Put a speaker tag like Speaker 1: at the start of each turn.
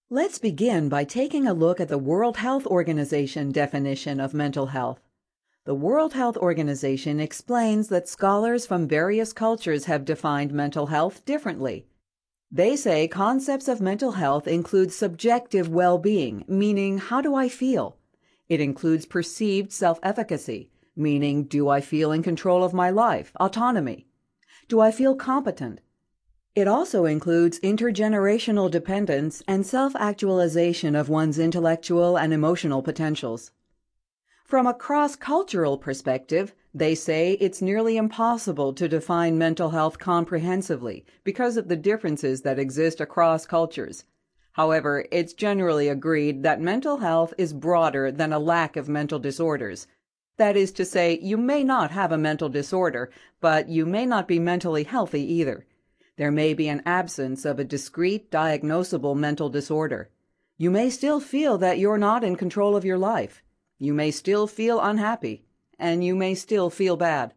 Speaker 1: Let's begin by taking a look at the World Health Organization definition of mental health. The World Health Organization explains that scholars from various cultures have defined mental health differently. They say concepts of mental health include subjective well-being, meaning how do I feel? It includes perceived self-efficacy, meaning do I feel in control of my life, autonomy? Do I feel competent? It also includes intergenerational dependence and self-actualization of one's intellectual and emotional potentials. From a cross-cultural perspective, they say it's nearly impossible to define mental health comprehensively because of the differences that exist across cultures. However, it's generally agreed that mental health is broader than a lack of mental disorders. That is to say, you may not have a mental disorder, but you may not be mentally healthy either. There may be an absence of a discrete, diagnosable mental disorder. You may still feel that you're not in control of your life. You may still feel unhappy, and you may still feel bad.